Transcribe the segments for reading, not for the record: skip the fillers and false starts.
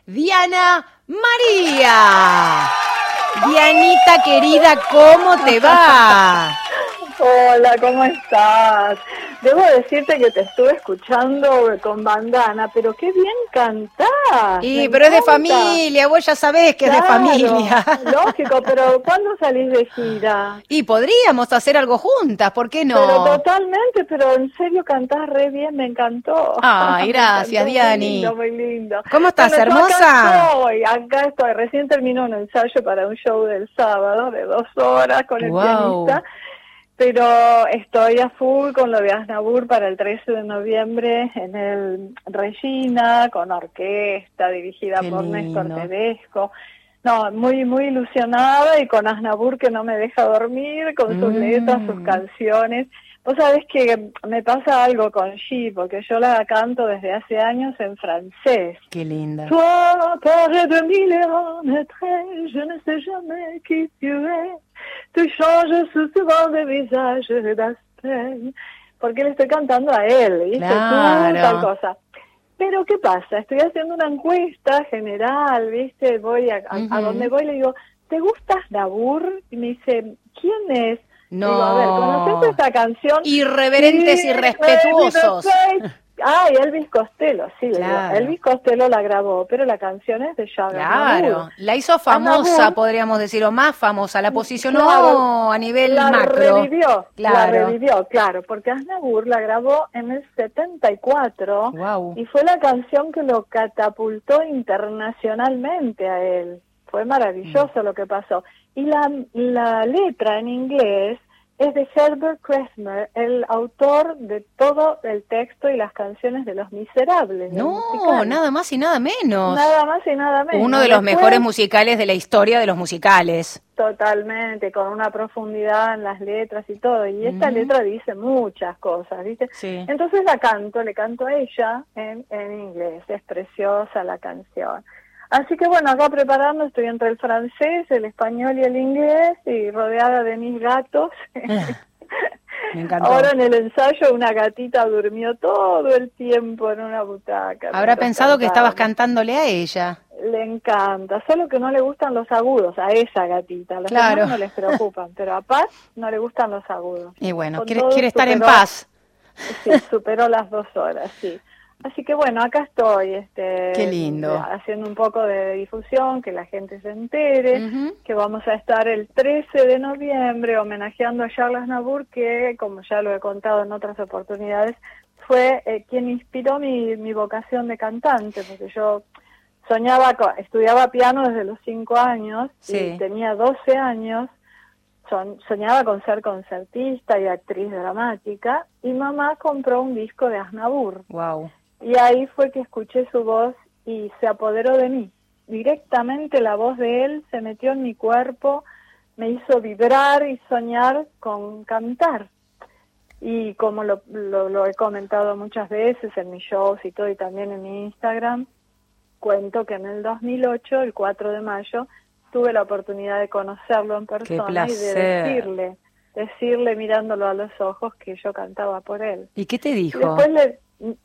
Diana María. Dianita querida, ¿cómo te va? Hola, ¿cómo estás? Debo decirte que te estuve escuchando con bandana, pero qué bien cantás. Y pero es de familia, vos ya sabés que Claro, es de familia. lógico, pero ¿cuándo salís de gira? Y podríamos hacer algo juntas, ¿por qué Pero no? totalmente, pero en serio cantás re bien, me encantó. Ay, Me gracias, encantó, Diani. muy lindo. ¿Cómo estás, Bueno, yo hermosa? acá estoy, recién terminó un ensayo para un show del sábado de 2 horas con el Wow. pianista. Pero estoy a full con lo de Aznavour para el 13 de noviembre en el Regina, con orquesta dirigida Qué por Néstor lindo. Tedesco. No, muy, muy ilusionada y con Aznavour que no me deja dormir, con sus letras, sus canciones. Vos sabés que me pasa algo con She, porque yo la canto desde hace años en francés. Qué linda. Toi, paré de mille naîtrais, je ne sais jamais qui tu es. Tu changes souvent de visage, d'aspect. Porque le estoy cantando a él, ¿viste? Claro. Tú, tal cosa. Pero, ¿qué pasa? Estoy haciendo una encuesta general, ¿viste? Voy a donde voy, le digo, ¿te gusta Aznavour? Y me dice, ¿quién es? No. Digo, a ver, ¿conoces esta canción? Irreverentes y respetuosos. Ay, Elvis Costello, sí, Claro. Elvis Costello la grabó, pero la canción es de Jacques Claro, Aznavour. la hizo famosa, Aznavour, podríamos decir, o más famosa, la posicionó claro, a nivel la macro. revivió, claro, porque Aznavour la grabó en el 74 Wow. y fue la canción que lo catapultó internacionalmente a él. Fue maravilloso lo que pasó. Y la letra en inglés es de Herbert Kreisler, el autor de todo el texto y las canciones de Los Miserables. No, nada más y nada menos. Nada más y nada menos. Uno de los Después, mejores musicales de la historia de los musicales. totalmente, con una profundidad en las letras y todo. Y esta letra dice muchas cosas, ¿viste? Sí. Entonces le canto a ella en inglés. Es preciosa la canción. Así que bueno, acá preparando, estoy entre el francés, el español y el inglés, y rodeada de mis gatos. Me encantó. Ahora en el ensayo una gatita durmió todo el tiempo en una butaca. Habrá pensado que estabas cantábamos. cantándole a ella. Le encanta, solo que no le gustan los agudos a esa gatita. A los Claro. demás no les preocupan, pero a Paz no le gustan los agudos. Y bueno, Con quiere todo estar en superó- paz. Sí, superó las 2 horas, sí. Así que bueno, acá estoy, Qué lindo. haciendo un poco de difusión, que la gente se entere, Ujú. que vamos a estar el 13 de noviembre homenajeando a Charles Aznavour, que, como ya lo he contado en otras oportunidades, fue quien inspiró mi vocación de cantante, porque yo estudiaba piano desde los 5 años, Sí. y tenía 12 años, soñaba con ser concertista y actriz dramática, y mamá compró un disco de Aznavour. Wow. Y ahí fue que escuché su voz y se apoderó de mí. Directamente la voz de él se metió en mi cuerpo, me hizo vibrar y soñar con cantar. Y como lo he comentado muchas veces en mis shows y todo, y también en mi Instagram, cuento que en el 2008, el 4 de mayo, tuve la oportunidad de conocerlo en persona y de decirle mirándolo a los ojos que yo cantaba por él. ¿Y qué te Y dijo? después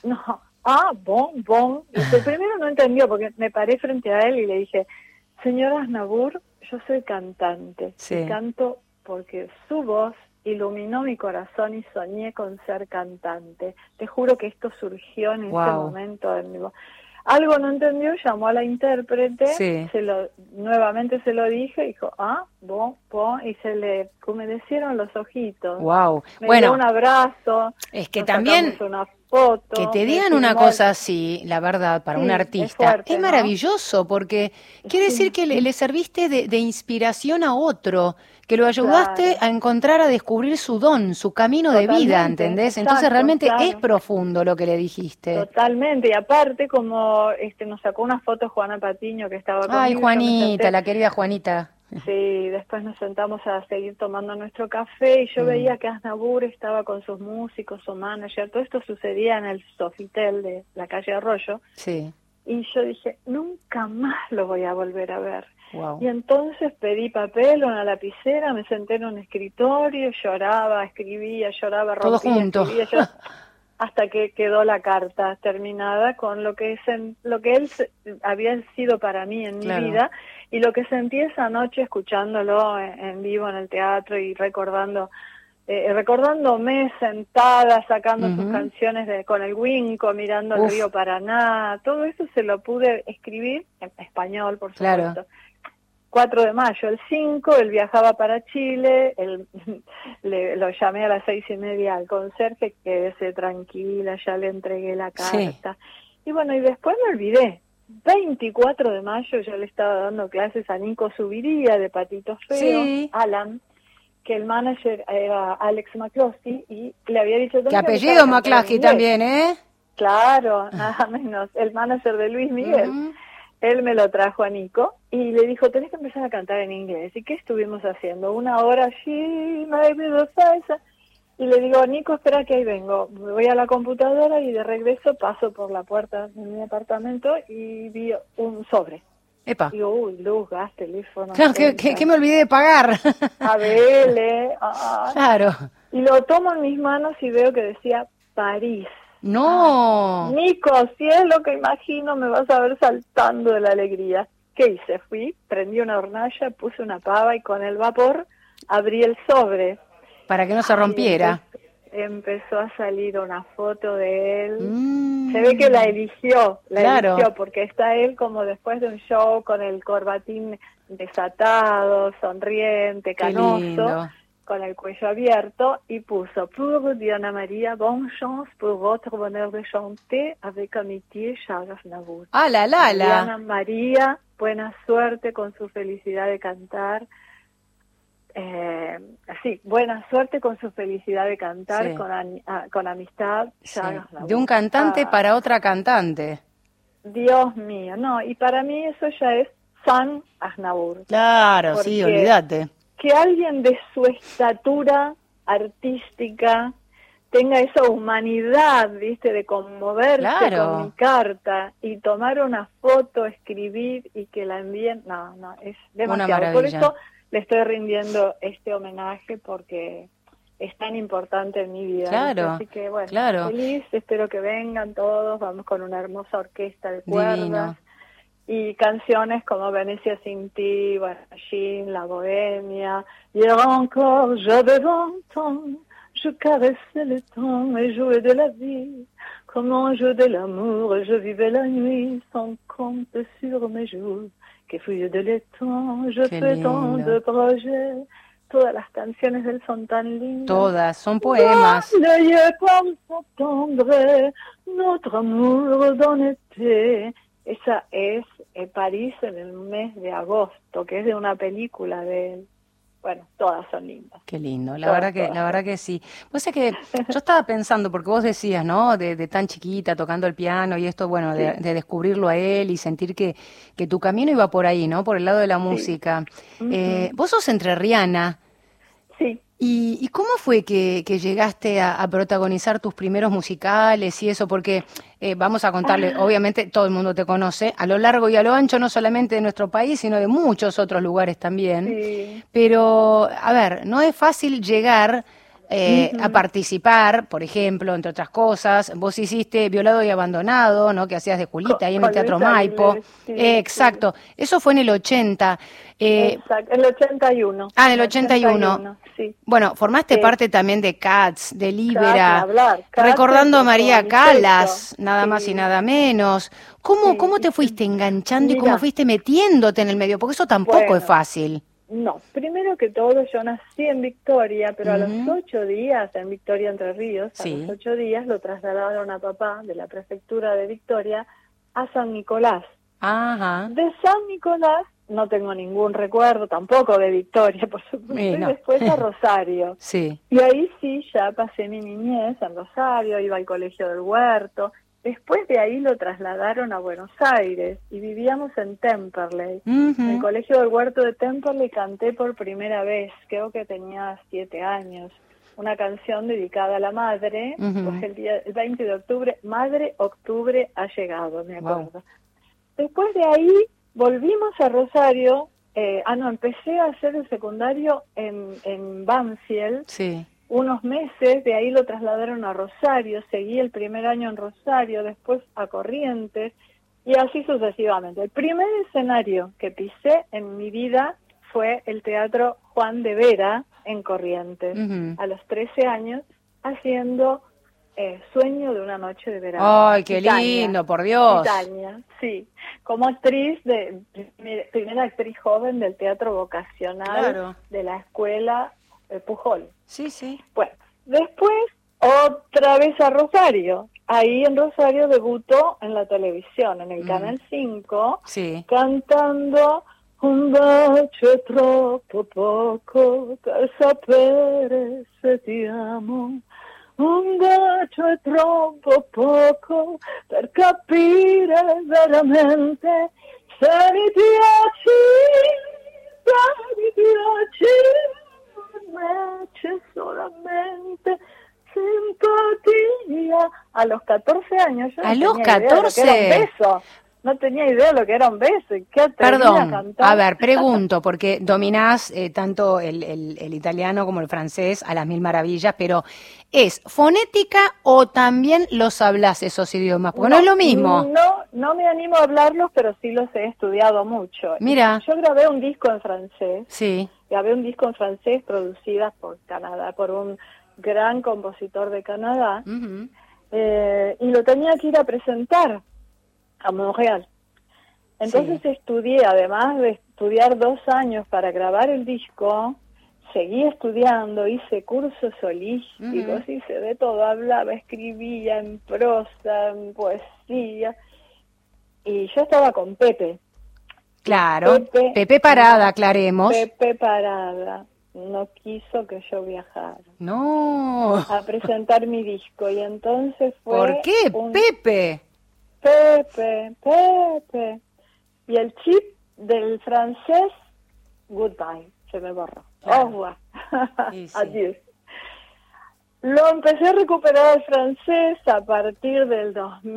bon. Y primero no entendió porque me paré frente a él y le dije, señor Aznavour, yo soy cantante. Sí. Y canto porque su voz iluminó mi corazón y soñé con ser cantante. Te juro que esto surgió en ese momento en mi voz. Algo no entendió, llamó a la intérprete, Sí. nuevamente se lo dije, dijo, bon, y se le humedecieron los ojitos. Wow. Me dio un abrazo. Es que nos también sacamos una foto, que te me digan una firmó cosa así, la verdad, para un Sí, artista, es fuerte, es ¿no? maravilloso porque quiere decir que le serviste de inspiración a otro, que lo ayudaste Claro. a encontrar, a descubrir su don, su camino de vida, Totalmente, ¿entendés? exacto, Entonces realmente claro. es profundo lo que le dijiste. Totalmente, y aparte como nos sacó una foto Juana Patiño que estaba conmigo. Ay, yo me Juanita, senté- la querida Juanita. Sí, después nos sentamos a seguir tomando nuestro café y yo veía que Aznavour estaba con sus músicos, su manager, todo esto sucedía en el Sofitel de la calle Arroyo, Sí, y yo dije, nunca más lo voy a volver a ver. wow. Y entonces pedí papel, una lapicera, me senté en un escritorio, lloraba, escribía, lloraba, Todo rompía, junto. escribía, lloraba. hasta que quedó la carta terminada con lo que él había sido para mí en mi vida, y lo que sentí esa noche escuchándolo en vivo en el teatro y recordándome sentada sacando sus canciones con el Winco, mirando el río Paraná. Todo eso se lo pude escribir en español, por supuesto. 4 de mayo, el 5, él viajaba para Chile, lo llamé a las 6:30 al conserje, quédese tranquila, ya le entregué la carta. Y bueno, y después me olvidé. 24 de mayo yo le estaba dando clases a Nico Subiría de Patito Feo, Alan, que el manager era Alex McCloskey, y le había dicho... ¿Qué apellido McCloskey también, eh? Claro, nada menos, el manager de Luis Miguel. Él me lo trajo a Nico y le dijo, tenés que empezar a cantar en inglés. ¿Y qué estuvimos haciendo? 1 hora allí, y le digo, Nico, espera que ahí vengo. Me voy a la computadora y de regreso paso por la puerta de mi apartamento y vi un sobre. Epa. Digo, uy, luz, gas, teléfono. Claro, que me olvidé de pagar. Abel, Claro. Y lo tomo en mis manos y veo que decía París. ¡No! Nico, si es lo que imagino, me vas a ver saltando de la alegría. ¿Qué hice? Fui, prendí una hornalla, puse una pava y con el vapor abrí el sobre. Para que no se rompiera. Empezó a salir una foto de él. Se ve que la eligió, eligió, porque está él como después de un show con el corbatín desatado, sonriente, canoso, con el cuello abierto, y puso pour Diana María, bonne chance pour votre bonheur de chanter avec amitié Charles Aznavour. ¡Ah, la! Diana María, buena suerte con su felicidad de cantar. Buena suerte con su felicidad de cantar, con amistad. De un cantante para otra cantante. Dios mío, no, y para mí eso ya es San Aznavour. Claro, sí, olvídate. Que alguien de su estatura artística tenga esa humanidad, ¿viste? De conmoverse con mi carta y tomar una foto, escribir y que la envíen. No, es demasiado. Por eso le estoy rindiendo este homenaje, porque es tan importante en mi vida. Claro, así que bueno, feliz, espero que vengan todos, vamos con una hermosa orquesta de cuerdas y canciones como Venecia sin ti, bueno, Jean, La Bohemia, Hier encore j'avais 20 ans, je caressais le temps et jouais de la vie, comment je de l'amour, je vivais la nuit sans compte sur mes jours. Que fui de l'étang, je fais tant de projets. Todas las canciones de él son tan lindas. Todas, son poemas. Comme septembre, notre amour dans l'été. Esa es París en el mes de agosto, que es de una película de él. Bueno, todas son lindas. Qué lindo, la verdad que sí. Vos sé que yo estaba pensando, porque vos decías, ¿no? De tan chiquita tocando el piano y esto, bueno, de descubrirlo a él y sentir que tu camino iba por ahí, ¿no? Por el lado de la música. Vos sos entrerriana. Sí. ¿Y cómo fue que llegaste a protagonizar tus primeros musicales y eso? Porque vamos a contarle, obviamente todo el mundo te conoce, a lo largo y a lo ancho, no solamente de nuestro país, sino de muchos otros lugares también. Sí. Pero, a ver, no es fácil llegar a participar, por ejemplo, entre otras cosas. Vos hiciste Violado y Abandonado, ¿no? Que hacías de Julita ahí en el Teatro Maipo. Exacto. Eso fue en el 80. Exacto, en el 81. En el 81. Sí. Bueno, formaste parte también de Cats, de Libera, Cats, recordando a María Callas, nada más y nada menos. ¿Cómo te fuiste enganchando y cómo fuiste metiéndote en el medio? Porque eso tampoco es fácil. No, primero que todo yo nací en Victoria, pero a los 8 días, en Victoria, Entre Ríos, a los 8 días lo trasladaron a papá de la prefectura de Victoria a San Nicolás. Ajá. De San Nicolás no tengo ningún recuerdo, tampoco de Victoria, por supuesto, y después a Rosario. Sí. Y ahí sí, ya pasé mi niñez en Rosario, iba al Colegio del Huerto. Después de ahí lo trasladaron a Buenos Aires y vivíamos en Temperley. En el Colegio del Huerto de Temperley canté por primera vez, creo que tenía 7 años, una canción dedicada a la madre, pues el 20 de octubre, Madre Octubre ha llegado, me acuerdo. Wow. Después de ahí volvimos a Rosario, empecé a hacer el secundario en Banfield. Sí. unos meses, de ahí lo trasladaron a Rosario, seguí el primer año en Rosario, después a Corrientes, y así sucesivamente. El primer escenario que pisé en mi vida fue el Teatro Juan de Vera en Corrientes, a los 13 años, haciendo Sueño de una noche de verano. ¡Ay, qué lindo, por Dios! Italia, sí. Como actriz, primera actriz joven del teatro vocacional de la escuela Pujol. Sí, sí. Bueno, después otra vez a Rosario. Ahí en Rosario debutó en la televisión, en el Canal 5, cantando Un bacio è troppo poco per sapere se ti amo. Un bacio è troppo poco per capire veramente se mi piaci, invece solamente simpatía. A los 14 años yo no tenía idea de lo que era un beso. No tenía idea de lo que era un beso. ¿Qué Perdón, a ver, pregunto, porque dominás tanto el italiano como el francés a las mil maravillas, pero ¿es fonética o también los hablas esos idiomas? Porque no es lo mismo. No me animo a hablarlos, pero sí los he estudiado mucho. Mira. Yo grabé un disco en francés. Sí. Grabé un disco en francés producida por Canadá, por un gran compositor de Canadá, y lo tenía que ir a presentar a Montreal. Entonces estudié, además de estudiar 2 años para grabar el disco, seguí estudiando, hice cursos holísticos, hice de todo, hablaba, escribía en prosa, en poesía, y yo estaba con Pepe. Claro, Pepe Parada, aclaremos. Pepe Parada no quiso que yo viajara. No. A presentar mi disco, y entonces fue... ¿Por qué, Pepe? Pepe. Y el chip del francés, goodbye, se me borró. Au revoir. Adiós. Lo empecé a recuperar el francés a partir del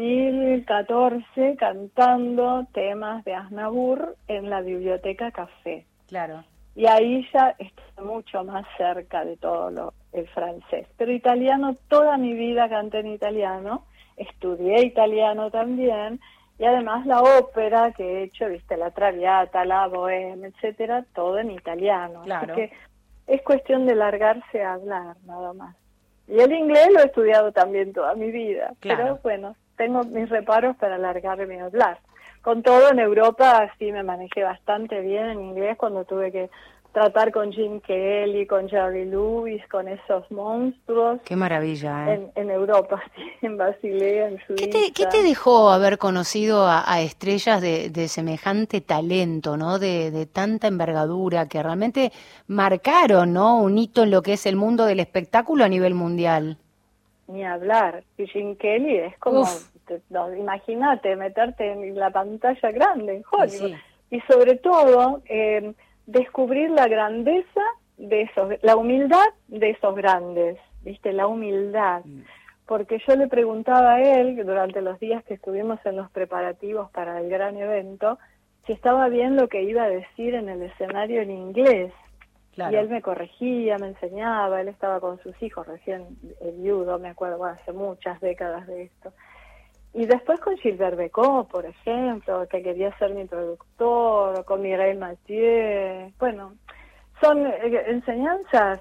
2014, cantando temas de Aznavour en la biblioteca Café. Claro. Y ahí ya estoy mucho más cerca de todo el francés. Pero italiano, toda mi vida canté en italiano. Estudié italiano también, y además la ópera que he hecho, viste, la Traviata, la Bohème, etcétera, todo en italiano. Claro. Así que es cuestión de largarse a hablar, nada más. Y el inglés lo he estudiado también toda mi vida, pero bueno, tengo mis reparos para largarme a hablar. Con todo, en Europa sí me manejé bastante bien en inglés cuando tuve que tratar con Jim Kelly, con Jerry Lewis, con esos monstruos. Qué maravilla, ¿eh? En Europa, sí, en Basilea, en Suiza. ¿Qué te dejó haber conocido a estrellas de semejante talento, ¿no? De tanta envergadura, que realmente marcaron, ¿no? Un hito en lo que es el mundo del espectáculo a nivel mundial. Ni hablar. Y Jim Kelly es como, imagínate, meterte en la pantalla grande en Hollywood. Sí. Y sobre todo... descubrir la grandeza de la humildad de esos grandes, ¿viste? La humildad. Porque yo le preguntaba a él, durante los días que estuvimos en los preparativos para el gran evento, si estaba bien lo que iba a decir en el escenario en inglés. Claro. Y él me corregía, me enseñaba, él estaba con sus hijos recién viudo, me acuerdo, hace muchas décadas de esto. Y después con Gilbert Bécaud, por ejemplo, que quería ser mi productor, con Mireille Mathieu. Bueno, son enseñanzas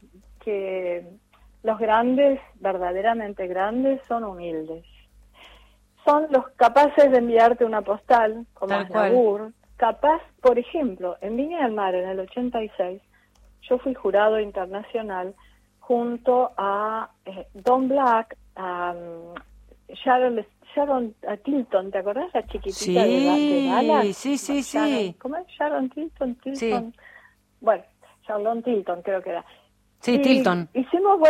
que los grandes, verdaderamente grandes, son humildes. Son los capaces de enviarte una postal, como Aznavour. Capaz, por ejemplo, en Viña del Mar, en el 86, yo fui jurado internacional junto a Don Black, a Sharon Tilton, ¿te acordás? La chiquitita de Dallas. Sí. ¿Cómo es? Sharon Tilton. Sí. Bueno, Charlotte Tilton creo que era. Sí, Tilton. Hicimos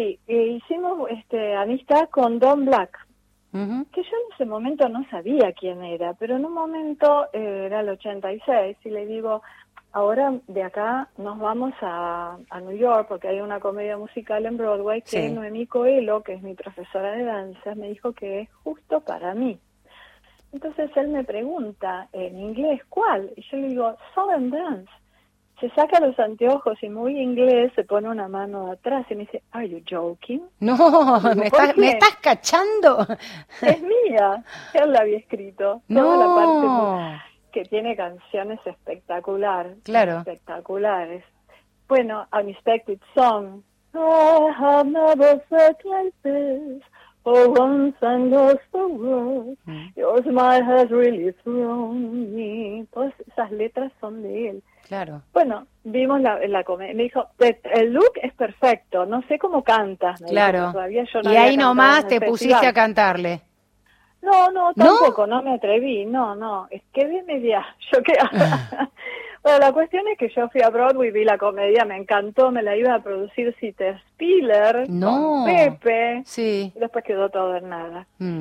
amistad con Don Black, que yo en ese momento no sabía quién era, pero en un momento era el 86 y le digo, ahora de acá nos vamos a New York porque hay una comedia musical en Broadway que Noemí Coelho, que es mi profesora de danza, me dijo que es justo para mí. Entonces él me pregunta en inglés, ¿cuál? Y yo le digo, Southern Dance. se saca los anteojos y muy inglés se pone una mano atrás y me dice, ¿Are you joking? No, Digo, ¿me estás cachando? Es mía, él la había escrito. Toda la No, parte que tiene canciones claro. espectaculares. Bueno, Unexpected Song. I have never felt like this. For once and lost the world. Your smile has really thrown me. Todas esas letras son de él. Claro. Bueno, vimos la comedia. Me dijo, el look es perfecto, no sé cómo cantas. Me Claro. dijo, todavía yo no Y había ahí cantado nomás en el te festival. pusiste a cantarle. No, tampoco, no me atreví, no, es que de media, yo qué Bueno, la cuestión es que yo fui a Broadway, vi la comedia, me encantó, me la iba a producir Cita Spiller con Pepe, Sí. y después quedó todo en nada.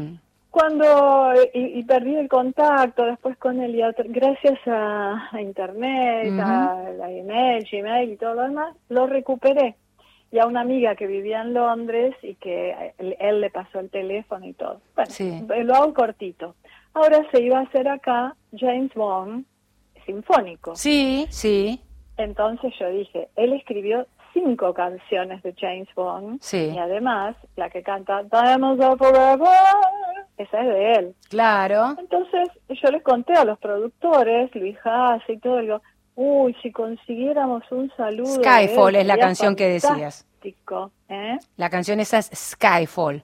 Cuando y perdí el contacto después con él, y gracias a internet, a la email, Gmail y todo lo demás, lo recuperé. Y a una amiga que vivía en Londres y que él le pasó el teléfono y todo. Bueno, sí. Lo hago cortito. Ahora se iba a hacer acá James Bond sinfónico. Sí, sí. Entonces yo dije, él escribió 5 canciones de James Bond. Sí. Y además, la que canta Diamonds Are Forever, esa es de él. Claro. Entonces yo les conté a los productores, Luis Haas y todo, digo, uy, si consiguiéramos un saludo. Skyfall de él, es la sería canción que decías. fantástico, ¿eh? La canción esa es Skyfall.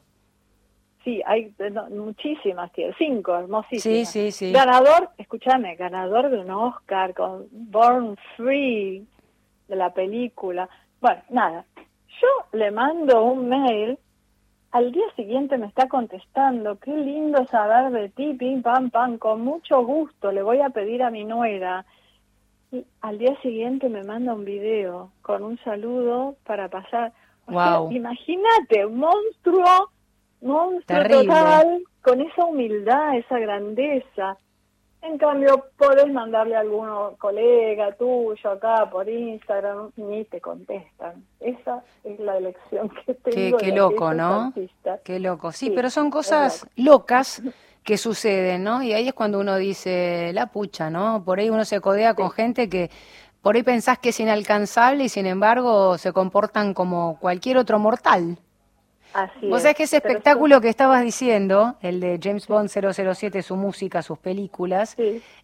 Sí, hay muchísimas, tiene 5, hermosísimas. Sí. Ganador, escúchame, ganador de un Oscar con Born Free, de la película. Bueno, nada, yo le mando un mail, al día siguiente me está contestando, qué lindo saber de ti, pim, pam, pam, con mucho gusto, le voy a pedir a mi nuera. Y al día siguiente me manda un video con un saludo para pasar. O sea, imagínate, un monstruo terrible. Total, con esa humildad, esa grandeza. En cambio, podés mandarle a algún colega tuyo acá por Instagram, ni te contestan. Esa es la elección que tengo. Qué loco, ¿no? Artistas. Qué loco. Sí, pero son cosas locas que suceden, ¿no? Y ahí es cuando uno dice, la pucha, ¿no? Por ahí uno se codea con gente que por ahí pensás que es inalcanzable y sin embargo se comportan como cualquier otro mortal. Así Vos sabés que ese espectáculo que estabas diciendo, el de James Bond 007, su música, sus películas,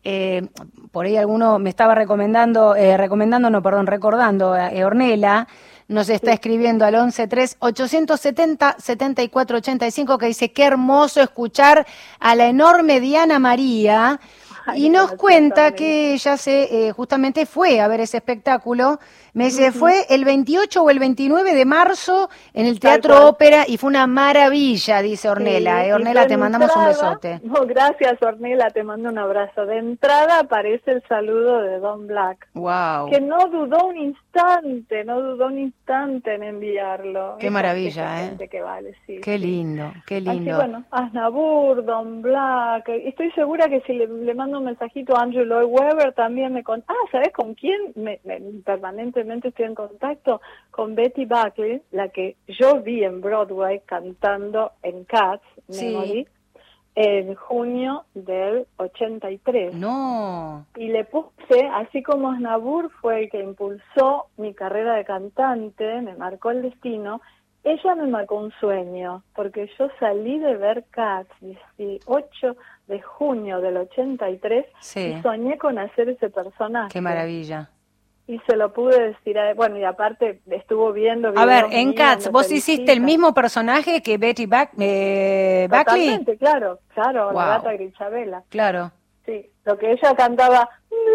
por ahí alguno me estaba recordando, Ornella, nos está escribiendo al 11-3-870-7485 que dice, qué hermoso escuchar a la enorme Diana María. Y nos cuenta que ella justamente fue a ver ese espectáculo. Me dice, fue el 28 o el 29 de marzo en el Teatro Ópera y fue una maravilla, dice Ornella. Ornella, te mandamos un besote. No, gracias, Ornella, te mando un abrazo. De entrada aparece el saludo de Don Black. Wow. Que no dudó un instante en enviarlo. Qué maravilla, gente que vale, sí. Qué lindo, qué lindo. Así, bueno, Aznavour, Don Black. Estoy segura que si le mando un mensajito a Andrew Lloyd Webber también ¿sabes con quién? Permanentemente estoy en contacto con Betty Buckley, la que yo vi en Broadway cantando en Cats, Memory, en junio del 83. No. Y le puse, así como Aznavour fue el que impulsó mi carrera de cantante, me marcó el destino, ella me marcó un sueño, porque yo salí de ver Cats 18 de junio del 83 y soñé con hacer ese personaje. Qué maravilla. Y se lo pude decir y aparte estuvo viendo... A ver, en Cats, ¿vos hiciste el mismo personaje que Betty Buckley? Totalmente, claro, la gata Grisabella. Claro. Sí, lo que ella cantaba...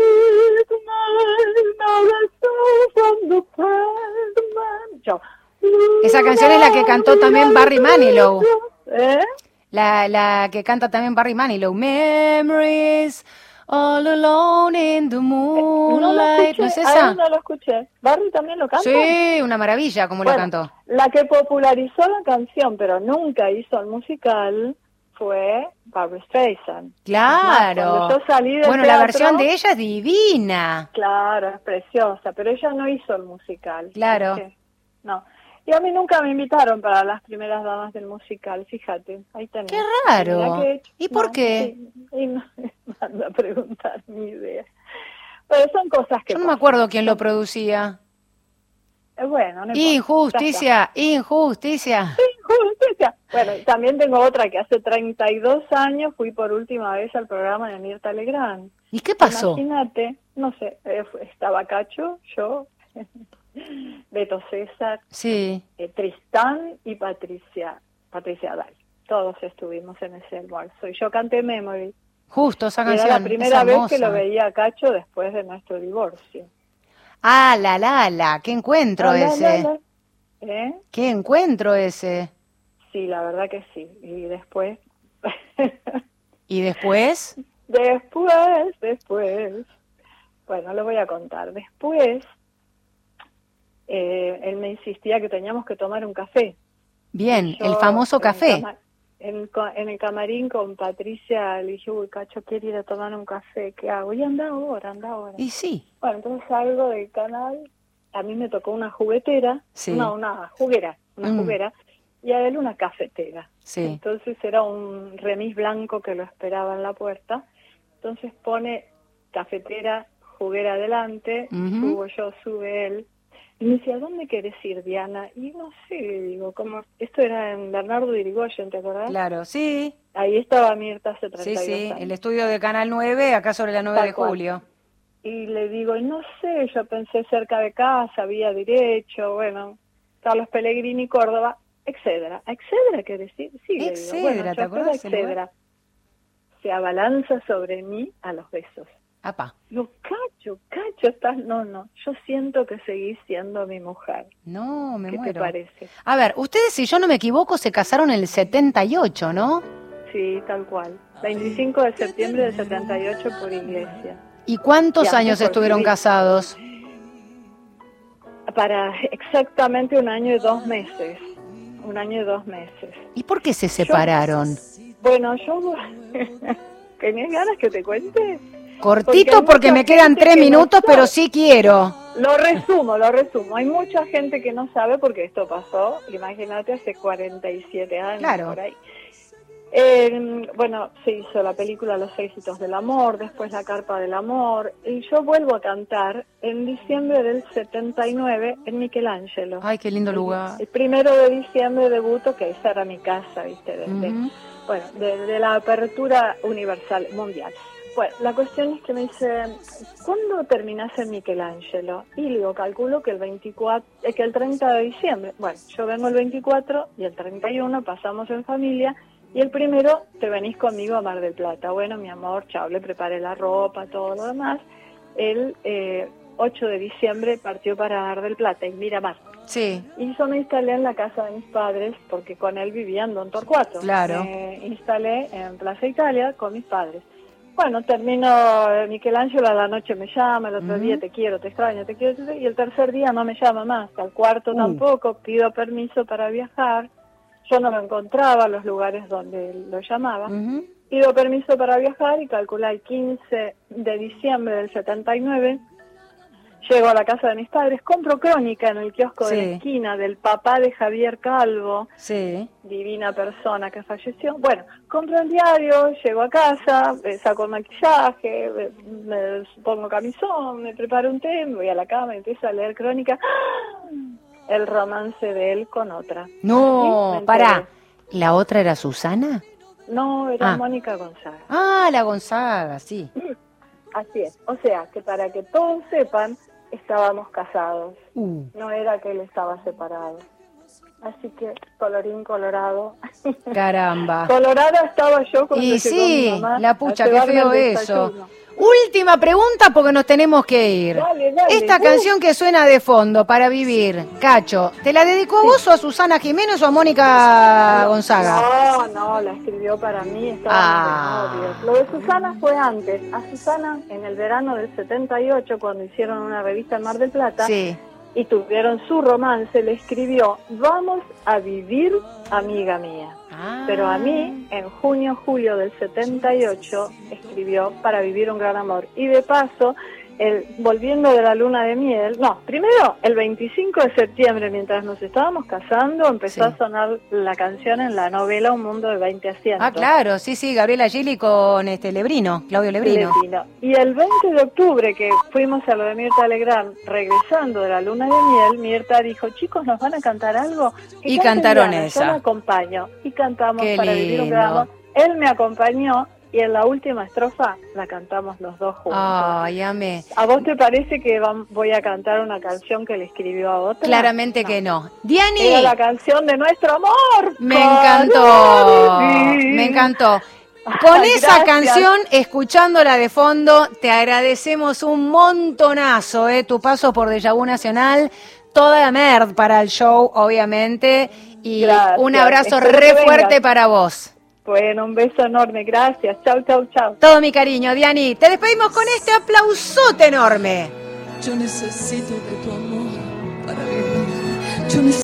Yo... Esa canción es la que cantó también Barry Manilow. La que canta también Barry Manilow. Memories, all alone in the moonlight. ¿No es esa? No lo escuché. ¿Barry también lo canta? Sí, una maravilla como lo cantó. La que popularizó la canción, pero nunca hizo el musical, fue Barbra Streisand. Claro. Cuando yo salí del teatro, la versión de ella es divina. Claro, es preciosa, pero ella no hizo el musical. Claro. No. Y a mí nunca me invitaron para las primeras damas del musical, fíjate, ahí tenés. ¡Qué raro! ¿Y por qué? Sí, y no me manda a preguntar, ni idea. Pero son cosas que Yo no me acuerdo quién lo producía. Bueno, no importa. Injusticia. Injusticia. Bueno, también tengo otra que hace 32 años fui por última vez al programa de Mirta Legrand. ¿Y qué pasó? Imagínate, no sé, estaba Cacho, yo, Beto César, Sí. Tristán y Patricia Dal. Todos estuvimos en ese almuerzo. Y yo canté Memory. Justo esa canción. Era la primera vez que lo veía a Cacho después de nuestro divorcio. Ah, la, qué encuentro ese. ¿Eh? Qué encuentro ese. Sí, la verdad que sí. Y después... ¿Y después? Después. Bueno, lo voy a contar. Después, él me insistía que teníamos que tomar un café. Bien, el famoso café. En el camarín con Patricia le dije, uy, Cacho, quiero ir a tomar un café, ¿qué hago? Y anda ahora. Y sí. Bueno, entonces salgo del canal, a mí me tocó una juguetera, sí. una juguera, y a él una cafetera. Sí. Entonces era un remis blanco que lo esperaba en la puerta, entonces pone cafetera, juguera adelante, subo yo, sube él. Y me decía, ¿a dónde querés ir, Diana? Y no sé, digo, como esto era en Bernardo de Irigoyen, ¿te acordás? Claro, sí. Ahí estaba Mirta hace 32 años. El estudio de Canal 9, acá sobre la 9 de julio. Y le digo, no sé, yo pensé cerca de casa, vía derecho, bueno, Carlos Pellegrini, Córdoba, Excedra. ¿Excedra qué decir? Sí, Excedra, le digo, bueno, ¿te acuerdas? Excedra. Se abalanza sobre mí a los besos. Apa. Digo, Cacho, estás... No, yo siento que seguís siendo mi mujer. No, me muero. ¿Qué te parece? A ver, ustedes, si yo no me equivoco, se casaron en el 78, ¿no? Sí, tal cual. 25 de septiembre del 78 por iglesia. ¿Y cuántos años estuvieron casados? Para exactamente 1 año y 2 meses. 1 año y 2 meses. ¿Y por qué se separaron? Yo... ¿Tenés ganas que te cuente? Cortito porque me quedan 3 minutos, pero sí quiero. Lo resumo. Hay mucha gente que no sabe porque esto pasó, imagínate, hace 47 años, claro. Por ahí. Bueno, se hizo la película Los Éxitos del Amor, después La Carpa del Amor, y yo vuelvo a cantar en diciembre del 79 en Michelangelo. Ay, qué lindo lugar. El 1 de diciembre debuto, que esa era mi casa, ¿viste? De la apertura universal, mundial. Bueno, la cuestión es que me dice, ¿cuándo terminás en Michelangelo? Y le digo, calculo que el 30 de diciembre. Bueno, yo vengo el 24 y el 31 pasamos en familia. Y el 1 te venís conmigo a Mar del Plata. Bueno, mi amor, chao, le preparé la ropa, todo lo demás. El 8 de diciembre partió para Mar del Plata, en Miramar. Sí. Y yo me instalé en la casa de mis padres, porque con él vivía en Don Torcuato. Claro. Me instalé en Plaza Italia con mis padres. Bueno, termino Michelangelo, a la noche me llama, el otro día te quiero, te extraño, te quiero, y el tercer día no me llama más, al cuarto tampoco, pido permiso para viajar. Yo no lo encontraba los lugares donde lo llamaba. Pido permiso para viajar y calculé el 15 de diciembre del 79. Llego a la casa de mis padres, compro Crónica en el kiosco de la esquina del papá de Javier Calvo, divina persona que falleció. Bueno, compro el diario, llego a casa, saco el maquillaje, me pongo camisón, me preparo un té, me voy a la cama y empiezo a leer Crónica. El romance de él con otra. No, pará. ¿La otra era Susana? No, era Mónica Gonzaga. Ah, la Gonzaga, sí. Así es. O sea, que para que todos sepan, estábamos casados. No era que él estaba separado. Así que, colorín colorado. Caramba. Colorada estaba yo cuando y llegó sí, mi mamá la pucha, qué feo eso. Última pregunta porque nos tenemos que ir. Dale, Esta canción que suena de fondo para vivir, Cacho, ¿te la dedicó a vos o a Susana Jiménez o a Mónica Gonzaga? No, la escribió para mí, estábamos de novios. Lo de Susana fue antes. A Susana, en el verano del 78, cuando hicieron una revista en Mar del Plata, y tuvieron su romance, le escribió, vamos a vivir, amiga mía. Pero a mí, en junio, julio del 78, escribió Para vivir un gran amor. Y de paso, volviendo de la luna de miel, primero el 25 de septiembre, mientras nos estábamos casando, empezó a sonar la canción en la novela Un mundo de 20 asientos. Ah, claro, sí, Gabriela Gili con Lebrino, Claudio Lebrino. Y el 20 de octubre, que fuimos a lo de Mirta Legrand, regresando de la luna de miel, Mirta dijo, chicos, ¿nos van a cantar algo? Y cantaron Diana, esa. Yo la acompaño. Y cantamos Qué Para vivir un gran amor. Él me acompañó. Y en la última estrofa la cantamos los dos juntos. Ay, amé. ¿A vos te parece que voy a cantar una canción que le escribió a otra? Claramente que no. Diani. Era la canción de nuestro amor. Me encantó. Con esa canción, escuchándola de fondo, te agradecemos un montonazo, tu paso por Deja Vu Nacional, toda la merd para el show, obviamente, y gracias. Un abrazo re fuerte para vos. Bueno, un beso enorme, gracias. Chau. Todo mi cariño, Diani. Te despedimos con este aplausote enorme. Yo necesito de tu amor para vivir.